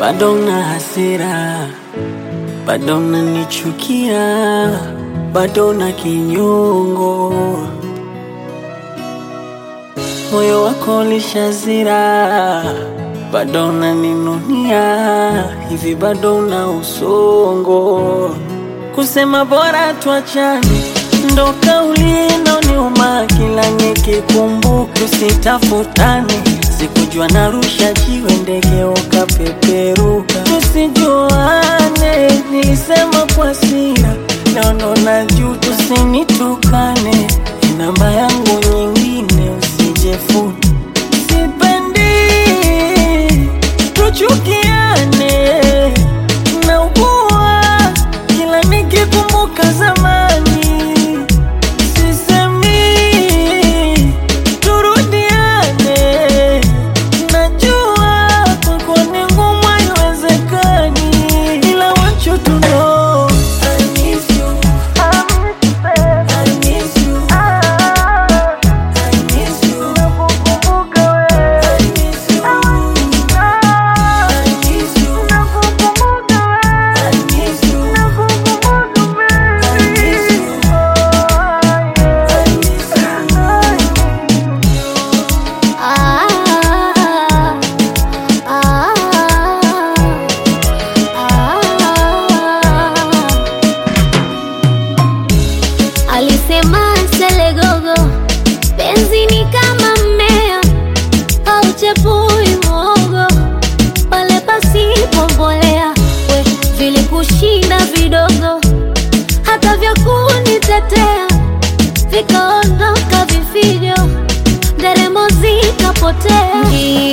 bado na hasira, bado unanichukia, bado na kinyongo. Moyo wako ulishazira, bado unaninunia, hivi bado una usongo. Kusema bora tuachane ndo kauli inoniuma, kila nikikumbuka usitafutane. Sikujua narusha jiwe ndege ukapeperuka. Tusijuane, nilisema kwa hasira, leo najuta. Usinitukane, namba yangu nyingine usijefute. Sipendi tuchukiane, naugua kila nikikumbuka zamani. Sisemi turudiane, najua kwako ni ngumu haiwezekani, ila want you to know I miss you, I miss you, I miss you, nakukumbuka wewe, I miss you, I miss you, nakukumbuka wewe, I miss you, nakukumbuka wewe, I miss you, Alisema selegogo, penzi ni kama mmea hauchepui muogo pale pasipo mbolea. We vilikushinda vidogo, hata vya kunitetea vikaondoka vifijo, nderemo zikapotea.